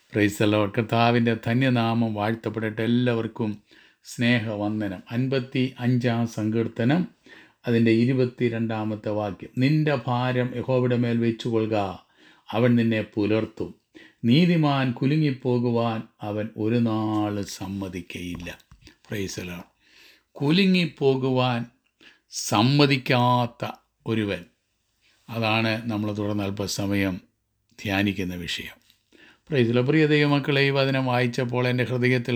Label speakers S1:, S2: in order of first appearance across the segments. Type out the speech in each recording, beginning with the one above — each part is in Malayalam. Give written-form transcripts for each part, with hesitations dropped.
S1: Price the Lord. കർത്താവിൻ്റെ ധന്യനാമം വാഴ്ത്തപ്പെടട്ടെ. എല്ലാവർക്കും സ്നേഹവന്ദനം. 55-ാം സങ്കീർത്തനം അതിൻ്റെ 22-ാമത്തെ വാക്യം. നിന്റെ ഭാരം യഹോവയുടെ മേൽ വെച്ചുകൊള്ളുക, അവൻ നിന്നെ പുലർത്തും. നീതിമാൻ കുലുങ്ങിപ്പോകുവാൻ അവൻ ഒരു നാൾ സമ്മതിക്കയില്ല. Praise the lord. കുലുങ്ങിപ്പോകുവാൻ സമ്മതിക്കാത്ത ഒരുവൻ, അതാണ് നമ്മൾ തുടർന്ന് അല്പസമയം ധ്യാനിക്കുന്ന വിഷയം. പ്രൈസ്. പ്രിയ ദൈവമക്കളെ, ഈ വചനം വായിച്ചപ്പോൾ എൻ്റെ ഹൃദയത്തിൽ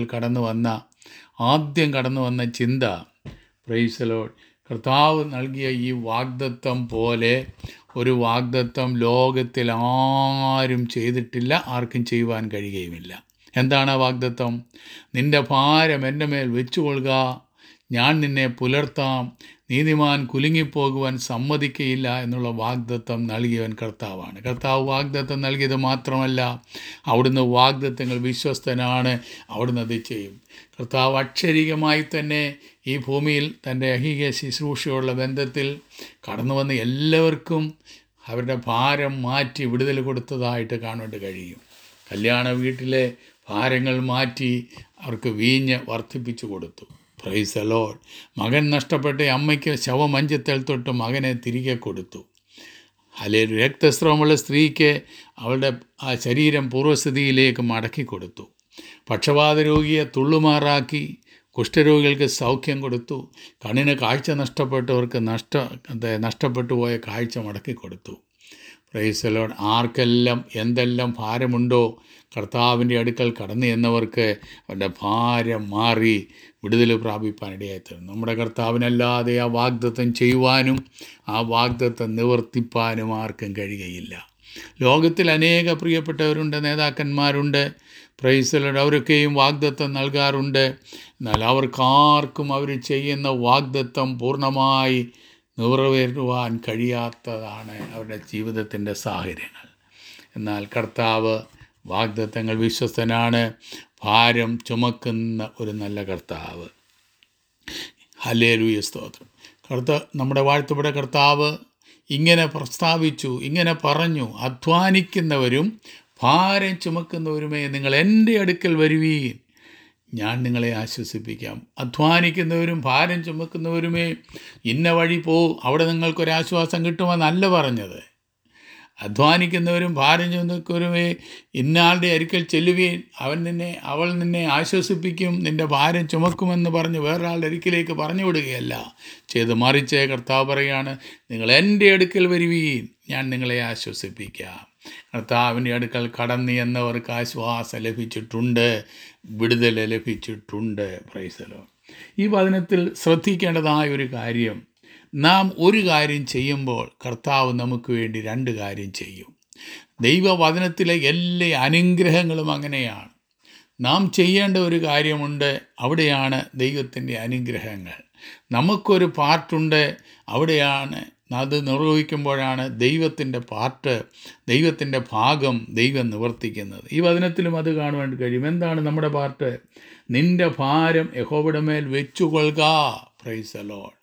S1: ആദ്യം കടന്നു വന്ന ചിന്ത, പ്രൈസ് ലോർഡ്, കർത്താവ് നൽകിയ ഈ വാഗ്ദത്തം പോലെ ഒരു വാഗ്ദത്തം ലോകത്തിൽ ആരും ചെയ്തിട്ടില്ല, ആർക്കും ചെയ്യുവാൻ കഴിയുകയുമില്ല. എന്താണ് ആ വാഗ്ദത്തം? നിന്റെ ഭാരം എൻ്റെ മേൽ വെച്ചുകൊള്ളുക, ഞാൻ നിന്നെ പുലർത്താം, നീതിമാൻ കുലുങ്ങിപ്പോകുവാൻ സമ്മതിക്കയില്ല എന്നുള്ള വാഗ്ദത്തം നൽകിയവൻ കർത്താവാണ്. കർത്താവ് വാഗ്ദത്തം നൽകിയത് മാത്രമല്ല, അവിടുന്ന് വാഗ്ദത്തങ്ങൾ വിശ്വസ്തനാണ്, അവിടുന്ന് അത് ചെയ്യും. കർത്താവ് അക്ഷരികമായി തന്നെ ഈ ഭൂമിയിൽ തൻ്റെ ഐഹിക ശുശ്രൂഷയുള്ള ബന്ധത്തിൽ കടന്നു വന്ന് എല്ലാവർക്കും അവരുടെ ഭാരം മാറ്റി വിടുതൽ കൊടുത്തതായിട്ട് കാണാൻ കഴിയും. കല്യാണ വീട്ടിലെ ഭാരങ്ങൾ മാറ്റി അവർക്ക് വീഞ്ഞ് വർദ്ധിപ്പിച്ചു കൊടുത്തു. Praise the lord. മകൻ നഷ്ടപ്പെട്ട അമ്മയ്ക്ക് ശവമഞ്ചത്തിൽ തൊട്ട് മകനെ തിരികെ കൊടുത്തു. അല്ലെങ്കിൽ രക്തസ്രവമുള്ള സ്ത്രീക്ക് അവളുടെ ആ ശരീരം പൂർവ്വസ്ഥിതിയിലേക്ക് മടക്കി കൊടുത്തു. പക്ഷപാത രോഗിയെ തുള്ളുമാറാക്കി. കുഷ്ഠരോഗികൾക്ക് സൗഖ്യം കൊടുത്തു. കണ്ണിന് കാഴ്ച നഷ്ടപ്പെട്ടവർക്ക് നഷ്ടപ്പെട്ടു പോയ കാഴ്ച മടക്കി കൊടുത്തു. Praise the Lord. ആർക്കെല്ലാം എന്തെല്ലാം ഭാരമുണ്ടോ കർത്താവിൻ്റെ അടുക്കൽ കടന്നു എന്നവർക്ക് അവരുടെ ഭാരം മാറി വിടുതൽ പ്രാപിപ്പാനിടയായിത്തീർന്നു. നമ്മുടെ കർത്താവിനല്ലാതെ ആ വാഗ്ദത്തം ചെയ്യുവാനും ആ വാഗ്ദത്തം നിവർത്തിപ്പാനും ആർക്കും കഴിയുകയില്ല. ലോകത്തിൽ അനേക പ്രിയപ്പെട്ടവരുണ്ട്, നേതാക്കന്മാരുണ്ട്. Praise the lord. അവരൊക്കെയും വാഗ്ദത്തം നൽകാറുണ്ട്. എന്നാൽ അവർക്കാർക്കും അവർ ചെയ്യുന്ന വാഗ്ദത്തം പൂർണ്ണമായി നിറവേറുവാൻ കഴിയാത്തതാണ് അവരുടെ ജീവിതത്തിൻ്റെ സാഹചര്യങ്ങൾ. എന്നാൽ കർത്താവ് വാഗ്ദത്തങ്ങൾ വിശ്വസ്തനാണ്, ഭാരം ചുമക്കുന്ന ഒരു നല്ല കർത്താവ്. ഹല്ലേലൂയ, സ്തോത്രം. നമ്മുടെ വാഴ്ത്തപ്പെട്ട കർത്താവ് ഇങ്ങനെ പ്രസ്താവിച്ചു, ഇങ്ങനെ പറഞ്ഞു, അധ്വാനിക്കുന്നവരും ഭാരം ചുമക്കുന്നവരുമേ നിങ്ങൾ എൻ്റെ അടുക്കൽ വരുവീൻ, ഞാൻ നിങ്ങളെ ആശ്വസിപ്പിക്കാം. അധ്വാനിക്കുന്നവരും ഭാരം ചുമക്കുന്നവരുമേ ഇന്ന വഴി അവിടെ നിങ്ങൾക്കൊരാശ്വാസം കിട്ടുമെന്നല്ല പറഞ്ഞത്. അധ്വാനിക്കുന്നവരും ഭാരം ചുമക്കുന്നവരുമേ ഇന്നയാളുടെ അടുക്കൽ ചെല്ലുവീൻ, അവൾ നിന്നെ ആശ്വസിപ്പിക്കും, നിൻ്റെ ഭാരം ചുമക്കുമെന്ന് പറഞ്ഞ് വേറൊരാളുടെ അടുക്കിലേക്ക് പറഞ്ഞു വിടുകയല്ല ചെയ്ത്, മറിച്ച് കർത്താവ് പറയാണ്, നിങ്ങൾ എൻ്റെ അടുക്കൽ വരുവീൻ, ഞാൻ നിങ്ങളെ ആശ്വസിപ്പിക്കാം. കർത്താവിൻ്റെ അടുക്കൽ കടന്നു എന്നവർക്ക് ആശ്വാസം ലഭിച്ചിട്ടുണ്ട്, വിടുതൽ ലഭിച്ചിട്ടുണ്ട്. Praise the lord. ഈ വചനത്തിൽ ശ്രദ്ധിക്കേണ്ടതായ ഒരു കാര്യം, നാം ഒരു കാര്യം ചെയ്യുമ്പോൾ കർത്താവ് നമുക്ക് വേണ്ടി രണ്ട് കാര്യം ചെയ്യും. ദൈവവചനത്തിലെ എല്ലാ അനുഗ്രഹങ്ങളും അങ്ങനെയാണ്. നാം ചെയ്യേണ്ട ഒരു കാര്യമുണ്ട്, അവിടെയാണ് ദൈവത്തിൻ്റെ അനുഗ്രഹങ്ങൾ. നമുക്കൊരു പാർട്ടുണ്ട്, അവിടെയാണ് അത് നിർവഹിക്കുമ്പോഴാണ് ദൈവത്തിൻ്റെ പാർട്ട്, ദൈവത്തിൻ്റെ ഭാഗം ദൈവം നിവർത്തിക്കുന്നത്. ഈ വചനത്തിലും അത് കാണുവാൻ കഴിയും. എന്താണ് നമ്മുടെ പാർട്ട്? നിൻ്റെ ഭാരം യഹോവയുടെ മേൽ വെച്ചുകൊള്ളുക. Price the Lord.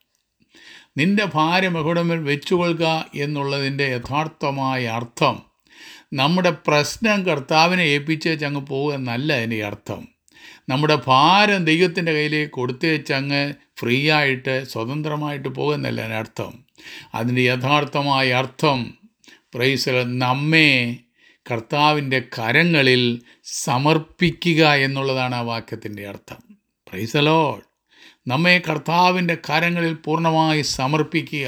S1: നിൻ്റെ ഭാരം യഹോവയുടെ മേൽ വെച്ചുകൊള്ളുക എന്നുള്ളതിൻ്റെ യഥാർത്ഥമായ അർത്ഥം, നമ്മുടെ പ്രശ്നം കർത്താവിനെ ഏൽപ്പിച്ചേച്ചങ്ങ് പോകുക എന്നല്ല അതിൻ്റെ അർത്ഥം. നമ്മുടെ ഭാരം ദൈവത്തിൻ്റെ കയ്യിലേക്ക് കൊടുത്തേച്ചങ്ങ് ഫ്രീ ആയിട്ട് സ്വതന്ത്രമായിട്ട് പോകുന്നല്ല അതിൻ്റെ അർത്ഥം. അതിൻ്റെ യഥാർത്ഥമായ അർത്ഥം, പ്രൈസ്, നമ്മെ കർത്താവിൻ്റെ കരങ്ങളിൽ സമർപ്പിക്കുക എന്നുള്ളതാണ് ആ വാക്യത്തിൻ്റെ അർത്ഥം. Praise the lord. നമ്മെ കർത്താവിൻ്റെ കരങ്ങളിൽ പൂർണ്ണമായി സമർപ്പിക്കുക.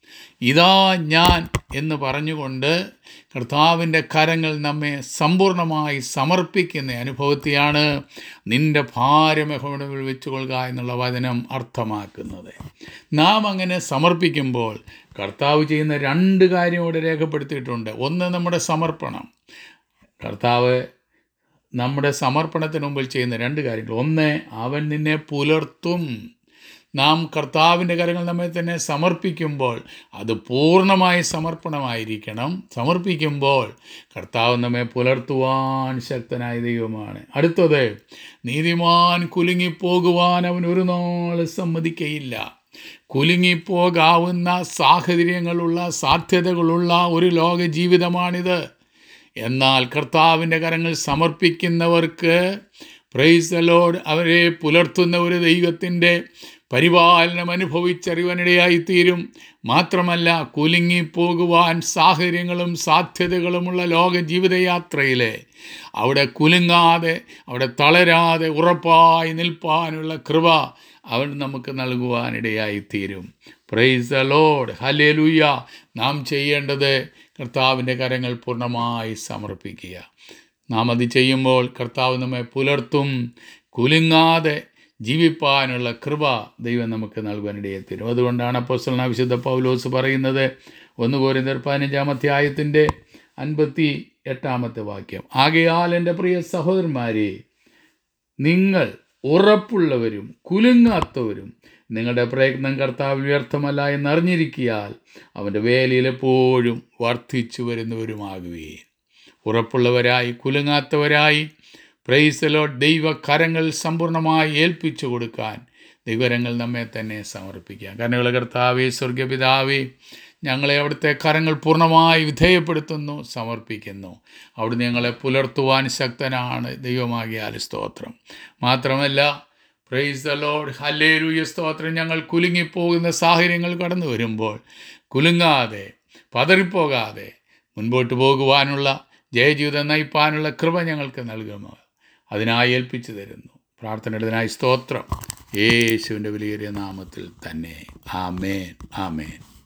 S1: ഇതാ ഞാൻ എന്ന് പറഞ്ഞുകൊണ്ട് കർത്താവിൻ്റെ കരങ്ങൾ നമ്മെ സമ്പൂർണ്ണമായി സമർപ്പിക്കുന്ന അനുഭവത്തെയാണ് നിൻ്റെ ഭാരം യഹോവയുടെ മേൽ വെച്ചുകൊള്ളുക എന്നുള്ള വചനം അർത്ഥമാക്കുന്നത്. നാം അങ്ങനെ സമർപ്പിക്കുമ്പോൾ കർത്താവ് ചെയ്യുന്ന രണ്ട് കാര്യം ഇവിടെ രേഖപ്പെടുത്തിയിട്ടുണ്ട്. ഒന്ന്, നമ്മുടെ സമർപ്പണം. കർത്താവ് നമ്മുടെ സമർപ്പണത്തിന് മുമ്പിൽ ചെയ്യുന്ന രണ്ട് കാര്യങ്ങൾ. ഒന്ന്, അവൻ നിന്നെ പുലർത്തും. നാം കർത്താവിൻ്റെ കരങ്ങൾ നമ്മെ തന്നെ സമർപ്പിക്കുമ്പോൾ അത് പൂർണ്ണമായ സമർപ്പണമായിരിക്കണം. സമർപ്പിക്കുമ്പോൾ കർത്താവ് നമ്മെ പുലർത്തുവാൻ ശക്തനായ ദൈവമാണ്. അടുത്തത്, നീതിമാൻ കുലുങ്ങിപ്പോകുവാൻ അവൻ ഒരു നാൾ സമ്മതിക്കയില്ല. കുലുങ്ങിപ്പോകാവുന്ന സാഹചര്യങ്ങളുള്ള, സാധ്യതകളുള്ള ഒരു ലോക ജീവിതമാണിത്. എന്നാൽ കർത്താവിൻ്റെ കരങ്ങൾ സമർപ്പിക്കുന്നവർക്ക് പ്രൈസ് ദി ലോർഡ് അവരെ പുലർത്തുന്ന ഒരു ദൈവത്തിൻ്റെ പരിപാലനം അനുഭവിച്ചറിവാനിടയായിത്തീരും. മാത്രമല്ല, കുലുങ്ങിപ്പോകുവാൻ സാഹചര്യങ്ങളും സാധ്യതകളുമുള്ള ലോക ജീവിതയാത്രയിലെ അവിടെ കുലുങ്ങാതെ, അവിടെ തളരാതെ ഉറപ്പായി നിൽപ്പാനുള്ള കൃപ അവൻ നമുക്ക് നൽകുവാനിടയായിത്തീരും. Praise the lord, hallelujah. നാം ചെയ്യേണ്ടത് കർത്താവിൻ്റെ കരങ്ങൾ പൂർണ്ണമായി സമർപ്പിക്കുക. നാം അത് ചെയ്യുമ്പോൾ കർത്താവ് നമ്മെ പുലർത്തും. കുലുങ്ങാതെ ജീവിപ്പാനുള്ള കൃപ ദൈവം നമുക്ക് നൽകാനിടയെത്തരും. അതുകൊണ്ടാണ് അപ്പോസ്തലനായ വിശുദ്ധ പൗലോസ് പറയുന്നത്, 1 കൊരിന്ത്യർ 15-ാം അധ്യായത്തിൻ്റെ 58-ാമത്തെ വാക്യം, ആകയാൽ എൻ്റെ പ്രിയ സഹോദരന്മാരെ, നിങ്ങൾ ഉറപ്പുള്ളവരും കുലുങ്ങാത്തവരും നിങ്ങളുടെ പ്രയത്നം കർത്താവിൽ വ്യർത്ഥമല്ല എന്നറിഞ്ഞിരിക്കിയാൽ അവൻ്റെ വേലയിൽ എപ്പോഴും വർദ്ധിച്ചു വരുന്നവരുമാകുകയും. ഉറപ്പുള്ളവരായി കുലുങ്ങാത്തവരായി പ്രൈസ് ദി ലോർഡ് ദൈവകരങ്ങൾ സമ്പൂർണ്ണമായി ഏൽപ്പിച്ചു കൊടുക്കാൻ ദൈവകരങ്ങൾ നമ്മെ തന്നെ സമർപ്പിക്കുക. കരുണയുള്ള കർത്താവേ, സ്വർഗപിതാവേ, ഞങ്ങളെ അവിടുത്തെ കരങ്ങൾ പൂർണ്ണമായി വിധേയപ്പെടുത്തുന്നു, സമർപ്പിക്കുന്നു. അവിടുന്ന് ഞങ്ങളെ പുലർത്തുവാൻ ശക്തനാണ്. ദൈവമാകിയാൽ സ്തോത്രം. മാത്രമല്ല, പ്രൈസ് ദി ലോർഡ്, ഹല്ലേലൂയ, സ്തോത്രം. ഞങ്ങൾ കുലുങ്ങിപ്പോകുന്ന സാഹചര്യങ്ങൾ കടന്നു വരുമ്പോൾ കുലുങ്ങാതെ പതറിപ്പോകാതെ മുൻപോട്ട് പോകുവാനുള്ള ജയജീവിതം നയിപ്പാനുള്ള കൃപ ഞങ്ങൾക്ക് നൽകുമോ, അതിനായി ഏൽപ്പിച്ചു തരുന്നു. പ്രാർത്ഥനയുടേതിനായി സ്തോത്രം. യേശുവിൻ്റെ വിലയേറിയ നാമത്തിൽ തന്നെ. ആമേൻ, ആമേൻ.